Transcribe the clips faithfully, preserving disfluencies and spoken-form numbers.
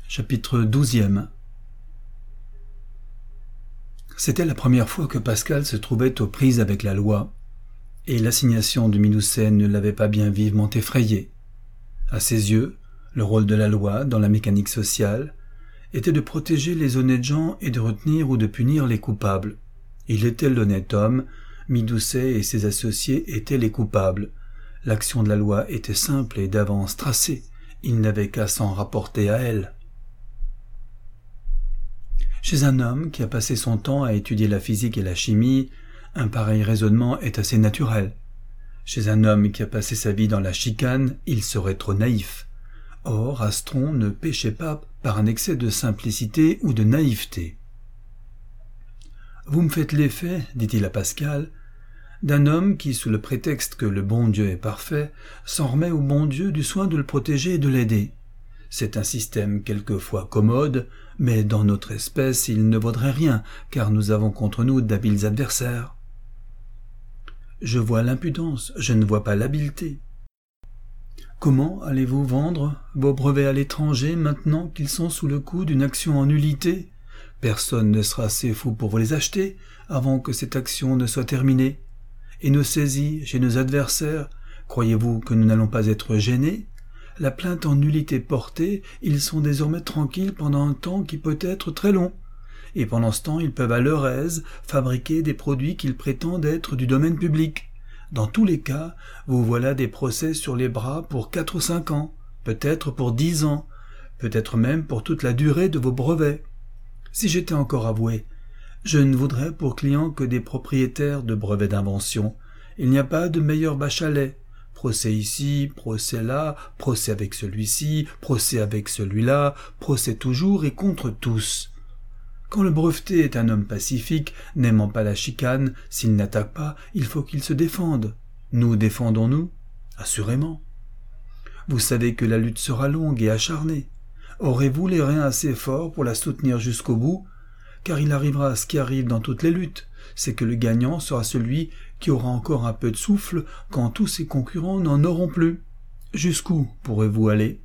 Chapitre douzième. C'était la première fois que Pascal se trouvait aux prises avec la loi, et l'assignation du Milucène ne l'avait pas bien vivement effrayé. À ses yeux, le rôle de la loi, dans la mécanique sociale, était de protéger les honnêtes gens et de retenir ou de punir les coupables. Il était l'honnête homme, Midoucet et ses associés étaient les coupables. L'action de la loi était simple et d'avance tracée, il n'avait qu'à s'en rapporter à elle. Chez un homme qui a passé son temps à étudier la physique et la chimie, un pareil raisonnement est assez naturel. Chez un homme qui a passé sa vie dans la chicane, il serait trop naïf. Or, Astron ne péchait pas par un excès de simplicité ou de naïveté. « Vous me faites l'effet, dit-il à Pascal, d'un homme qui, sous le prétexte que le bon Dieu est parfait, s'en remet au bon Dieu du soin de le protéger et de l'aider. C'est un système quelquefois commode, mais dans notre espèce il ne vaudrait rien, car nous avons contre nous d'habiles adversaires. » Je vois l'impudence, je ne vois pas l'habileté. Comment allez-vous vendre vos brevets à l'étranger maintenant qu'ils sont sous le coup d'une action en nullité? Personne ne sera assez fou pour vous les acheter avant que cette action ne soit terminée. Et nos saisies chez nos adversaires, croyez-vous que nous n'allons pas être gênés? La plainte en nullité portée, ils sont désormais tranquilles pendant un temps qui peut être très long. Et pendant ce temps, ils peuvent à leur aise fabriquer des produits qu'ils prétendent être du domaine public. Dans tous les cas, vous voilà des procès sur les bras pour quatre ou cinq ans, peut-être pour dix ans, peut-être même pour toute la durée de vos brevets. Si j'étais encore avoué, je ne voudrais pour clients que des propriétaires de brevets d'invention. Il n'y a pas de meilleur Bachalet. Procès ici, procès là, procès avec celui-ci, procès avec celui-là, procès toujours et contre tous. Quand le breveté est un homme pacifique, n'aimant pas la chicane, s'il n'attaque pas, il faut qu'il se défende. Nous défendons-nous? Assurément. Vous savez que la lutte sera longue et acharnée. Aurez-vous les reins assez forts pour la soutenir jusqu'au bout? Car il arrivera ce qui arrive dans toutes les luttes, c'est que le gagnant sera celui qui aura encore un peu de souffle quand tous ses concurrents n'en auront plus. Jusqu'où pourrez-vous aller?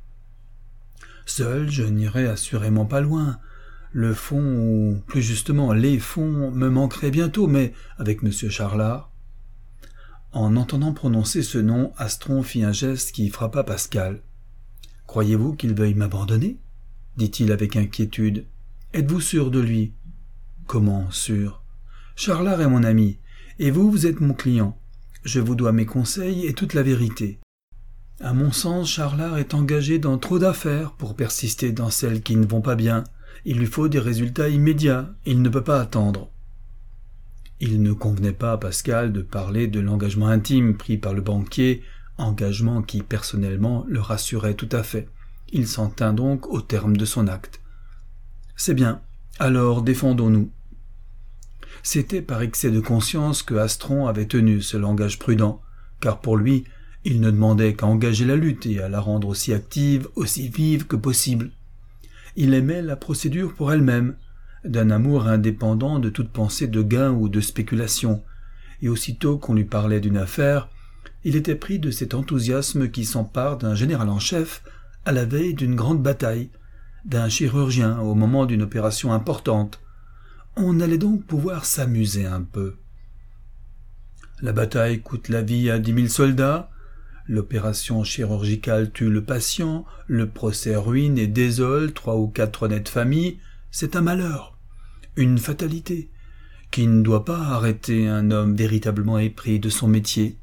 Seul, je n'irai assurément pas loin. Le fond, ou plus justement les fonds, me manqueraient bientôt, mais avec Monsieur Charlard. En entendant prononcer ce nom, Astron fit un geste qui frappa Pascal. « Croyez-vous qu'il veuille m'abandonner » dit-il avec inquiétude. « Êtes-vous sûr de lui ?»« Comment sûr ?»« Charlard est mon ami, et vous, vous êtes mon client. Je vous dois mes conseils et toute la vérité. À mon sens, Charlard est engagé dans trop d'affaires pour persister dans celles qui ne vont pas bien. Il lui faut des résultats immédiats, il ne peut pas attendre. » Il ne convenait pas à Pascal de parler de l'engagement intime pris par le banquier, engagement qui, personnellement, le rassurait tout à fait. Il s'en tint donc au terme de son acte. « C'est bien, alors défendons-nous. » C'était par excès de conscience que Astron avait tenu ce langage prudent, car pour lui, il ne demandait qu'à engager la lutte et à la rendre aussi active, aussi vive que possible. Il aimait la procédure pour elle-même, d'un amour indépendant de toute pensée de gain ou de spéculation, et aussitôt qu'on lui parlait d'une affaire, il était pris de cet enthousiasme qui s'empare d'un général en chef à la veille d'une grande bataille, d'un chirurgien au moment d'une opération importante. On allait donc pouvoir s'amuser un peu. La bataille coûte la vie à dix mille soldats, l'opération chirurgicale tue le patient, le procès ruine et désole trois ou quatre honnêtes familles, c'est un malheur, une fatalité, qui ne doit pas arrêter un homme véritablement épris de son métier.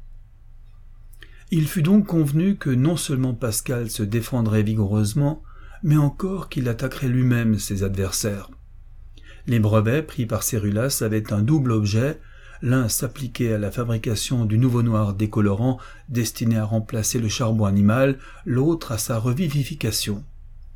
Il fut donc convenu que non seulement Pascal se défendrait vigoureusement, mais encore qu'il attaquerait lui-même ses adversaires. Les brevets pris par Cérulas avaient un double objet. L'un s'appliquait à la fabrication du nouveau noir décolorant destiné à remplacer le charbon animal, l'autre à sa revivification.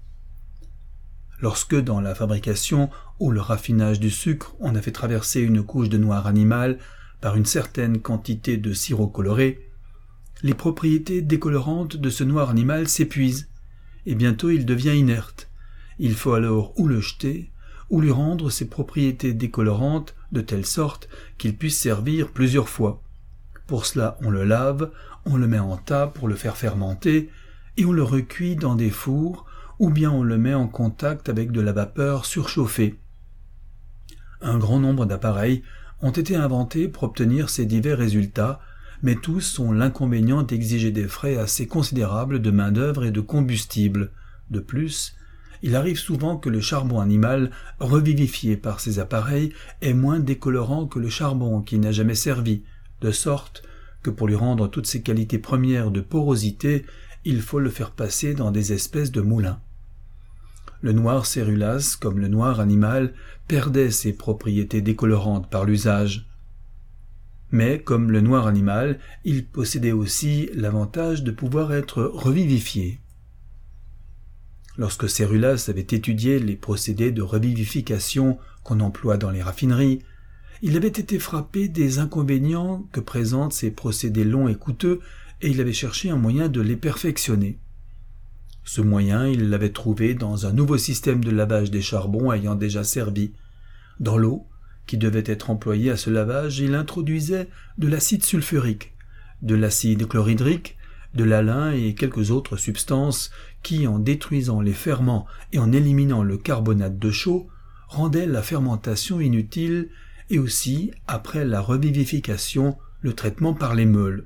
Lorsque, dans la fabrication ou le raffinage du sucre, on a fait traverser une couche de noir animal par une certaine quantité de sirop coloré, les propriétés décolorantes de ce noir animal s'épuisent, et bientôt il devient inerte. Il faut alors ou le jeter, ou lui rendre ses propriétés décolorantes de telle sorte qu'il puisse servir plusieurs fois. Pour cela, on le lave, on le met en tas pour le faire fermenter, et on le recuit dans des fours ou bien on le met en contact avec de la vapeur surchauffée. Un grand nombre d'appareils ont été inventés pour obtenir ces divers résultats, mais tous ont l'inconvénient d'exiger des frais assez considérables de main-d'œuvre et de combustible. De plus, il arrive souvent que le charbon animal, revivifié par ces appareils, est moins décolorant que le charbon qui n'a jamais servi, de sorte que pour lui rendre toutes ses qualités premières de porosité, il faut le faire passer dans des espèces de moulins. Le noir cérulace, comme le noir animal, perdait ses propriétés décolorantes par l'usage. Mais, comme le noir animal, il possédait aussi l'avantage de pouvoir être revivifié. Lorsque Cérulas avait étudié les procédés de revivification qu'on emploie dans les raffineries, il avait été frappé des inconvénients que présentent ces procédés longs et coûteux et il avait cherché un moyen de les perfectionner. Ce moyen, il l'avait trouvé dans un nouveau système de lavage des charbons ayant déjà servi. Dans l'eau, qui devait être employée à ce lavage, il introduisait de l'acide sulfurique, de l'acide chlorhydrique, de l'alun et quelques autres substances qui, en détruisant les ferments et en éliminant le carbonate de chaux, rendaient la fermentation inutile et aussi, après la revivification, le traitement par les meules.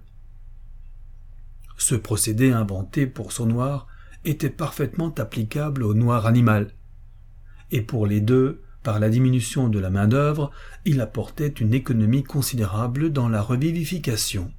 Ce procédé inventé pour son noir était parfaitement applicable au noir animal. Et pour les deux, par la diminution de la main-d'œuvre, il apportait une économie considérable dans la revivification.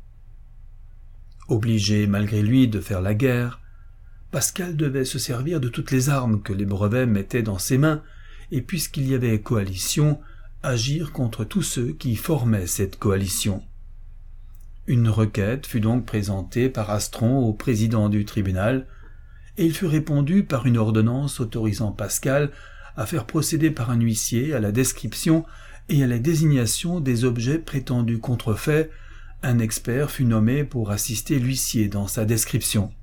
Obligé malgré lui de faire la guerre, Pascal devait se servir de toutes les armes que les brevets mettaient dans ses mains, et puisqu'il y avait coalition, agir contre tous ceux qui formaient cette coalition. Une requête fut donc présentée par Astron au président du tribunal, et il fut répondu par une ordonnance autorisant Pascal à faire procéder par un huissier à la description et à la désignation des objets prétendus contrefaits. Un expert fut nommé pour assister l'huissier dans sa description.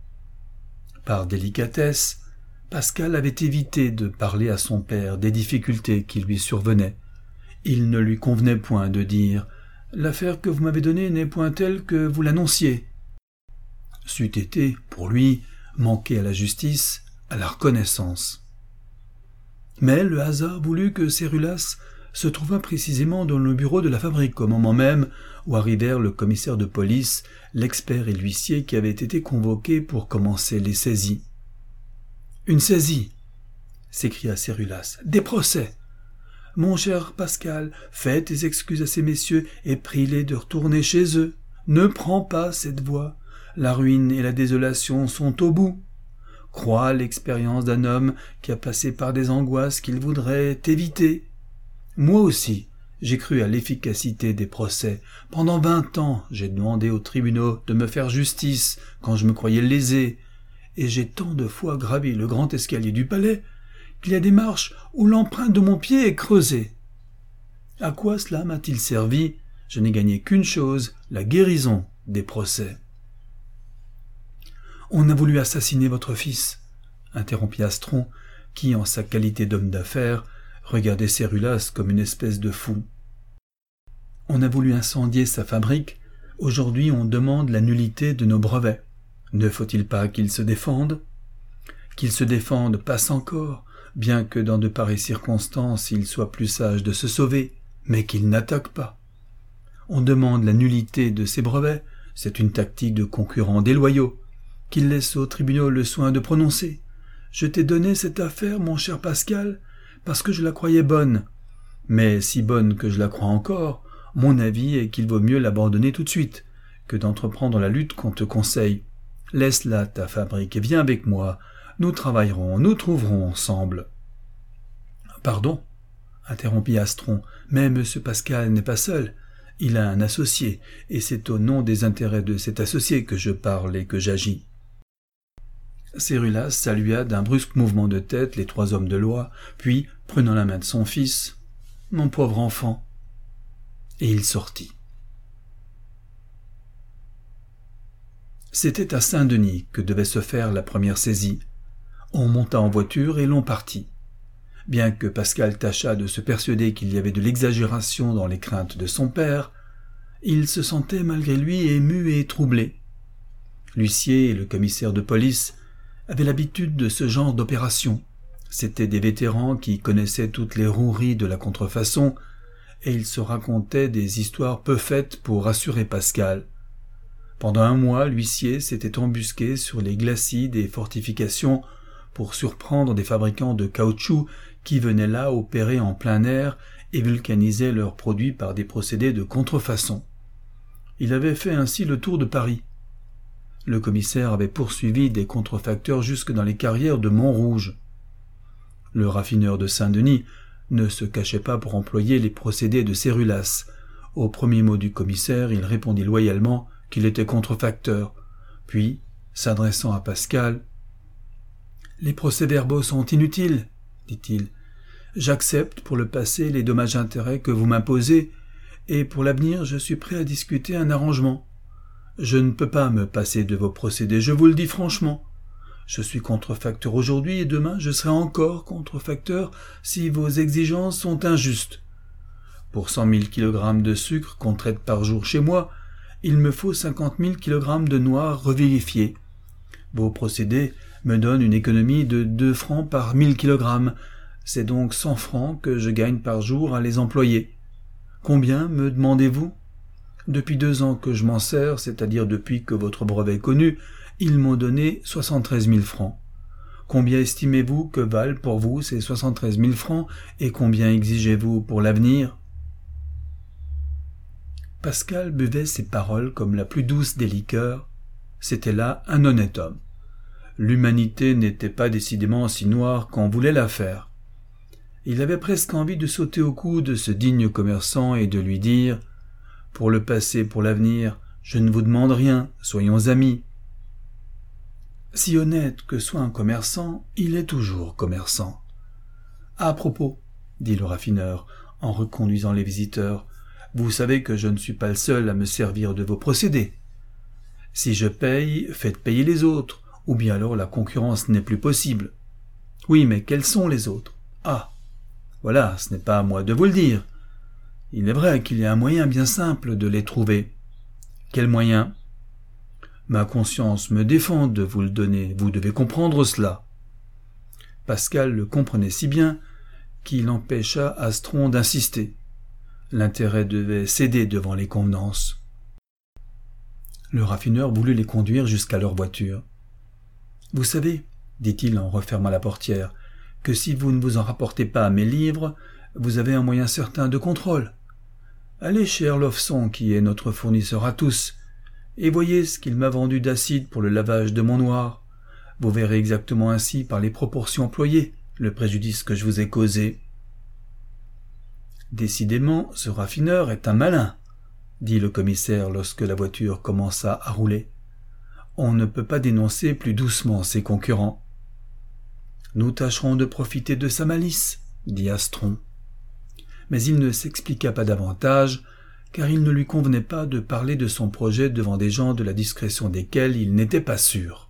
Par délicatesse, Pascal avait évité de parler à son père des difficultés qui lui survenaient. Il ne lui convenait point de dire « L'affaire que vous m'avez donnée n'est point telle que vous l'annonciez ». C'eût été, pour lui, manquer à la justice, à la reconnaissance. Mais le hasard voulut que Cérulas se trouva précisément dans le bureau de la fabrique au moment même où arrivèrent le commissaire de police, l'expert et l'huissier qui avaient été convoqués pour commencer les saisies. « Une saisie !» s'écria Cérulas. « Des procès ! Mon cher Pascal, fais tes excuses à ces messieurs et prie-les de retourner chez eux. Ne prends pas cette voie. La ruine et la désolation sont au bout. Crois l'expérience d'un homme qui a passé par des angoisses qu'il voudrait éviter. Moi aussi, j'ai cru à l'efficacité des procès. Pendant vingt ans, j'ai demandé aux tribunaux de me faire justice quand je me croyais lésé, et j'ai tant de fois gravi le grand escalier du palais qu'il y a des marches où l'empreinte de mon pied est creusée. À quoi cela m'a-t-il servi? Je n'ai gagné qu'une chose, la guérison des procès. « On a voulu assassiner votre fils, » interrompit Astron, qui, en sa qualité d'homme d'affaires, regardait Cérulas comme une espèce de fou. « On a voulu incendier sa fabrique, aujourd'hui on demande la nullité de nos brevets. Ne faut-il pas qu'ils se défendent? Qu'ils se défendent passe encore, bien que dans de pareilles circonstances il soit plus sage de se sauver, mais qu'ils n'attaquent pas. On demande la nullité de ces brevets, c'est une tactique de concurrents déloyaux, qu'ils laissent aux tribunaux le soin de prononcer. Je t'ai donné cette affaire, mon cher Pascal, parce que je la croyais bonne. Mais si bonne que je la crois encore, mon avis est qu'il vaut mieux l'abandonner tout de suite, que d'entreprendre la lutte qu'on te conseille. Laisse là ta fabrique et viens avec moi. Nous travaillerons, nous trouverons ensemble. »« Pardon, » interrompit Astron, « mais M. Pascal n'est pas seul. Il a un associé, et c'est au nom des intérêts de cet associé que je parle et que j'agis. » Cérulas salua d'un brusque mouvement de tête les trois hommes de loi, puis, prenant la main de son fils, « Mon pauvre enfant !» et il sortit. C'était à Saint-Denis que devait se faire la première saisie. On monta en voiture et l'on partit. Bien que Pascal tâchât de se persuader qu'il y avait de l'exagération dans les craintes de son père, il se sentait malgré lui ému et troublé. L'huissier et le commissaire de police avaient l'habitude de ce genre d'opération. C'étaient des vétérans qui connaissaient toutes les roueries de la contrefaçon, et ils se racontaient des histoires peu faites pour rassurer Pascal. Pendant un mois, l'huissier s'était embusqué sur les glacis des fortifications pour surprendre des fabricants de caoutchouc qui venaient là opérer en plein air et vulcanisaient leurs produits par des procédés de contrefaçon. Il avait fait ainsi le tour de Paris. Le commissaire avait poursuivi des contrefacteurs jusque dans les carrières de Montrouge. Le raffineur de Saint-Denis ne se cachait pas pour employer les procédés de Cérulas. Au premier mot du commissaire, il répondit loyalement qu'il était contrefacteur. Puis, s'adressant à Pascal, « Les procès-verbaux sont inutiles, dit-il. J'accepte pour le passé les dommages-intérêts que vous m'imposez, et pour l'avenir je suis prêt à discuter un arrangement. Je ne peux pas me passer de vos procédés, je vous le dis franchement. Je suis contrefacteur aujourd'hui et demain je serai encore contrefacteur si vos exigences sont injustes. Pour cent mille kilogrammes de sucre qu'on traite par jour chez moi, il me faut cinquante mille kilogrammes de noix revérifiées. Vos procédés me donnent une économie de deux francs par mille kilogrammes. C'est donc cent francs que je gagne par jour à les employer. Combien me demandez-vous ? Depuis deux ans que je m'en sers, c'est-à-dire depuis que votre brevet est connu, ils m'ont donné soixante-treize mille francs. Combien estimez-vous que valent pour vous ces soixante-treize mille francs et combien exigez-vous pour l'avenir ? Pascal buvait ces paroles comme la plus douce des liqueurs. C'était là un honnête homme. L'humanité n'était pas décidément si noire qu'on voulait la faire. Il avait presque envie de sauter au cou de ce digne commerçant et de lui dire « Pour le passé, pour l'avenir, je ne vous demande rien, soyons amis. » Si honnête que soit un commerçant, il est toujours commerçant. « À propos, dit le raffineur, en reconduisant les visiteurs, vous savez que je ne suis pas le seul à me servir de vos procédés. Si je paye, faites payer les autres, ou bien alors la concurrence n'est plus possible. Oui, mais quels sont les autres? Ah, voilà, ce n'est pas à moi de vous le dire. Il est vrai qu'il y a un moyen bien simple de les trouver. Quel moyen? Ma conscience me défend de vous le donner, vous devez comprendre cela. » Pascal le comprenait si bien qu'il empêcha Astron d'insister. L'intérêt devait céder devant les convenances. Le raffineur voulut les conduire jusqu'à leur voiture. « Vous savez, dit-il en refermant la portière, que si vous ne vous en rapportez pas à mes livres, vous avez un moyen certain de contrôle. Allez chez Herlofson, qui est notre fournisseur à tous, et voyez ce qu'il m'a vendu d'acide pour le lavage de mon noir. Vous verrez exactement ainsi par les proportions employées le préjudice que je vous ai causé. » « Décidément, ce raffineur est un malin, » dit le commissaire lorsque la voiture commença à rouler. « On ne peut pas dénoncer plus doucement ses concurrents. »« Nous tâcherons de profiter de sa malice, » dit Astron. Mais il ne s'expliqua pas davantage, car il ne lui convenait pas de parler de son projet devant des gens de la discrétion desquels il n'était pas sûr.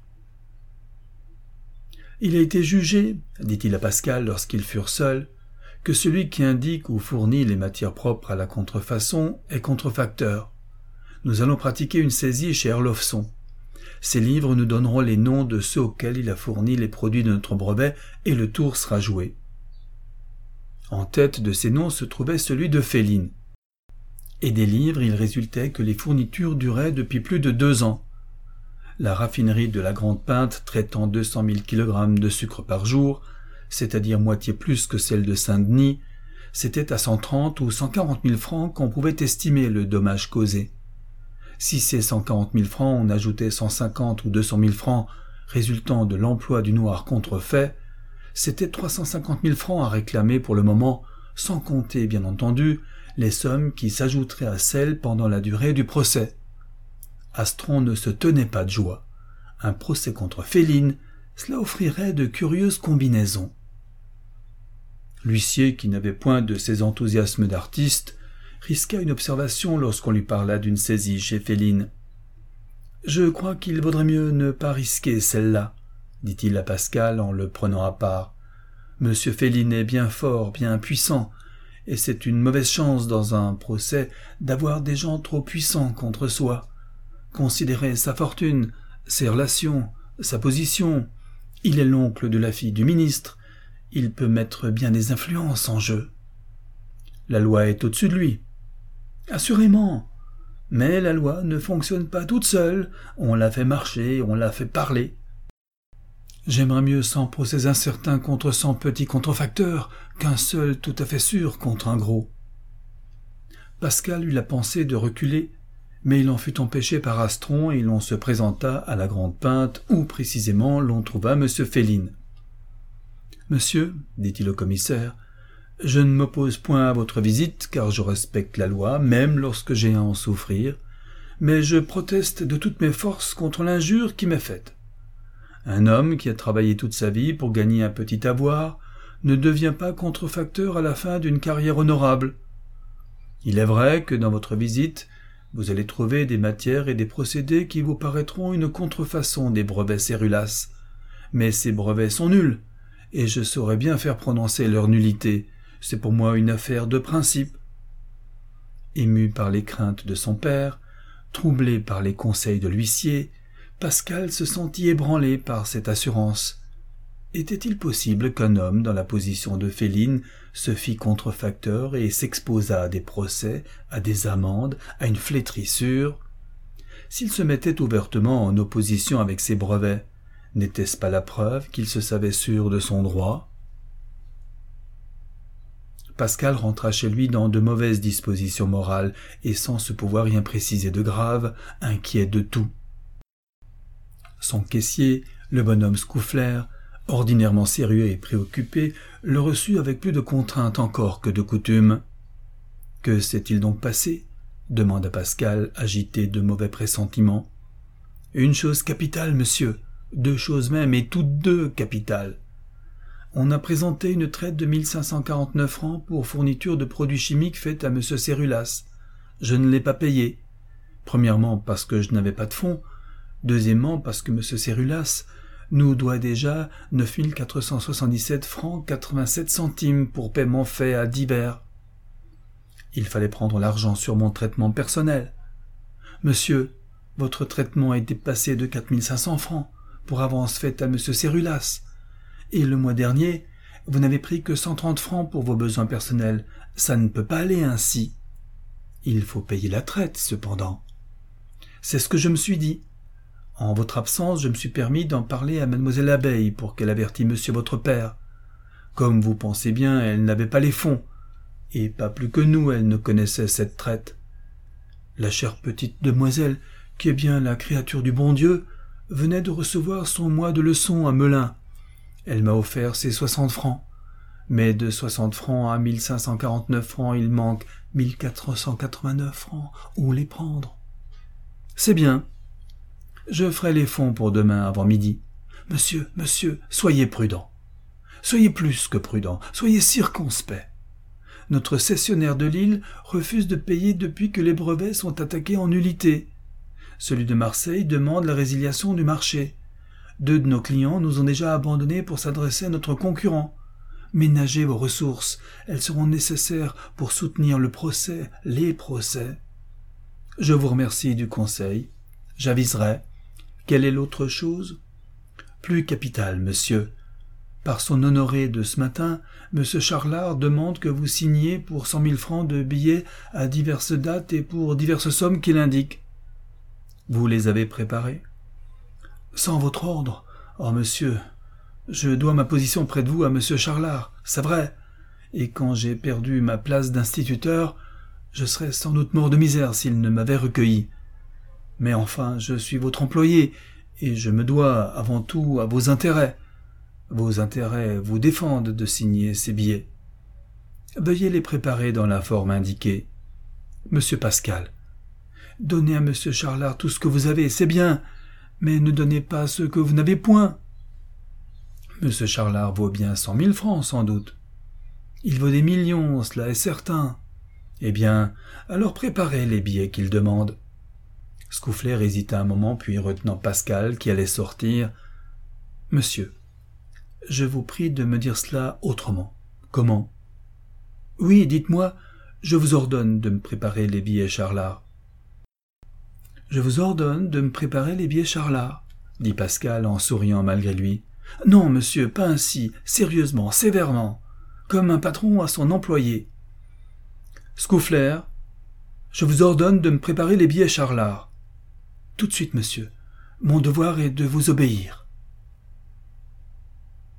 « Il a été jugé, » dit-il à Pascal lorsqu'ils furent seuls, que celui qui indique ou fournit les matières propres à la contrefaçon est contrefacteur. Nous allons pratiquer une saisie chez Herlofson. Ces livres nous donneront les noms de ceux auxquels il a fourni les produits de notre brevet et le tour sera joué. En tête de ces noms se trouvait celui de Féline. Et des livres, il résultait que les fournitures duraient depuis plus de deux ans. La raffinerie de la Grande Pinte traitant deux cent mille kilogrammes de sucre par jour, c'est-à-dire moitié plus que celle de Saint-Denis, c'était à cent trente ou cent quarante mille francs qu'on pouvait estimer le dommage causé. Si ces cent quarante mille francs on ajoutait cent cinquante ou deux cent mille francs résultant de l'emploi du noir contrefait, c'était trois cent cinquante mille francs à réclamer pour le moment, sans compter, bien entendu, les sommes qui s'ajouteraient à celles pendant la durée du procès. Astron ne se tenait pas de joie. Un procès contre Féline, cela offrirait de curieuses combinaisons. L'huissier, qui n'avait point de ces enthousiasmes d'artiste, risqua une observation lorsqu'on lui parla d'une saisie chez Féline. « Je crois qu'il vaudrait mieux ne pas risquer celle-là, » dit-il à Pascal en le prenant à part. « Monsieur Féline est bien fort, bien puissant, et c'est une mauvaise chance dans un procès d'avoir des gens trop puissants contre soi. Considérez sa fortune, ses relations, sa position, Il est l'oncle de la fille du ministre. Il peut mettre bien des influences en jeu. La loi est au-dessus de lui. Assurément. Mais la loi ne fonctionne pas toute seule. On la fait marcher, on la fait parler. J'aimerais mieux cent procès incertains contre cent petits contrefacteurs qu'un seul tout à fait sûr contre un gros. Pascal eut la pensée de reculer, mais il en fut empêché par Astron et l'on se présenta à la Grande Pinte où précisément l'on trouva M. Féline. « Monsieur, dit-il au commissaire, je ne m'oppose point à votre visite car je respecte la loi, même lorsque j'ai à en souffrir, mais je proteste de toutes mes forces contre l'injure qui m'est faite. Un homme qui a travaillé toute sa vie pour gagner un petit avoir ne devient pas contrefacteur à la fin d'une carrière honorable. Il est vrai que dans votre visite, vous allez trouver des matières et des procédés qui vous paraîtront une contrefaçon des brevets Cérulas, mais ces brevets sont nuls, et je saurais bien faire prononcer leur nullité. C'est pour moi une affaire de principe. » Ému par les craintes de son père, troublé par les conseils de l'huissier, Pascal se sentit ébranlé par cette assurance. Était-il possible qu'un homme dans la position de Féline se fît contrefacteur et s'exposât à des procès, à des amendes, à une flétrissure? S'il se mettait ouvertement en opposition avec ses brevets, n'était-ce pas la preuve qu'il se savait sûr de son droit? Pascal rentra chez lui dans de mauvaises dispositions morales et sans se pouvoir rien préciser de grave, inquiet de tout. Son caissier, le bonhomme Scoufflaire, ordinairement sérieux et préoccupé, le reçut avec plus de contrainte encore que de coutume. « Que s'est-il donc passé ?» demanda Pascal, agité de mauvais pressentiments. « Une chose capitale, monsieur, deux choses même, et toutes deux capitales. On a présenté une traite de mille cinq cent quarante-neuf francs pour fourniture de produits chimiques faite à M. Cérulas. Je ne l'ai pas payé. Premièrement parce que je n'avais pas de fonds. Deuxièmement parce que M. Cérulas nous doit déjà neuf mille quatre cent soixante-dix-sept francs quatre-vingt-sept centimes pour paiement fait à divers. Il fallait prendre l'argent sur mon traitement personnel. Monsieur, votre traitement a été passé de quatre mille cinq cents francs pour avance faite à M. Cérulas. Et le mois dernier, vous n'avez pris que cent trente francs pour vos besoins personnels. Ça ne peut pas aller ainsi. Il faut payer la traite, cependant. C'est ce que je me suis dit. En votre absence, je me suis permis d'en parler à mademoiselle Abeille pour qu'elle avertît monsieur votre père. Comme vous pensez bien, elle n'avait pas les fonds, et pas plus que nous, elle ne connaissait cette traite. La chère petite demoiselle, qui est bien la créature du bon Dieu, venait de recevoir son mois de leçon à Melun. Elle m'a offert ses soixante francs. Mais de soixante francs à mille cinq cent quarante-neuf francs, il manque mille quatre cent quatre-vingt-neuf francs. Où les prendre? C'est bien. Je ferai les fonds pour demain avant midi. Monsieur, monsieur, soyez prudent. Soyez plus que prudent, soyez circonspect. Notre cessionnaire de Lille refuse de payer depuis que les brevets sont attaqués en nullité. Celui de Marseille demande la résiliation du marché. Deux de nos clients nous ont déjà abandonnés pour s'adresser à notre concurrent. Ménagez vos ressources, elles seront nécessaires pour soutenir le procès, les procès. Je vous remercie du conseil. J'aviserai. Quelle est l'autre chose? Plus capitale, monsieur. Par son honoré de ce matin, M. Charlard demande que vous signiez pour cent mille francs de billets à diverses dates et pour diverses sommes qu'il indique. Vous les avez préparés? Sans votre ordre. Oh, monsieur, je dois ma position près de vous à M. Charlard, c'est vrai. Et quand j'ai perdu ma place d'instituteur, je serais sans doute mort de misère s'il ne m'avait recueilli. Mais enfin, je suis votre employé, et je me dois avant tout à vos intérêts. Vos intérêts vous défendent de signer ces billets. Veuillez les préparer dans la forme indiquée. Monsieur Pascal, donnez à M. Charlard tout ce que vous avez, c'est bien, mais ne donnez pas ce que vous n'avez point. M. Charlard vaut bien cent mille francs, sans doute. Il vaut des millions, cela est certain. Eh bien, alors préparez les billets qu'il demande. Scoufflaire hésita un moment, puis retenant Pascal, qui allait sortir. « Monsieur, je vous prie de me dire cela autrement. Comment ?»« Oui, dites-moi, je vous ordonne de me préparer les billets Charlard. »« Je vous ordonne de me préparer les billets Charlard, » dit Pascal en souriant malgré lui. Non, monsieur, pas ainsi, sérieusement, sévèrement, comme un patron à son employé. Scaufflaire, je vous ordonne de me préparer les billets Charlard. Tout de suite, monsieur. Mon devoir est de vous obéir.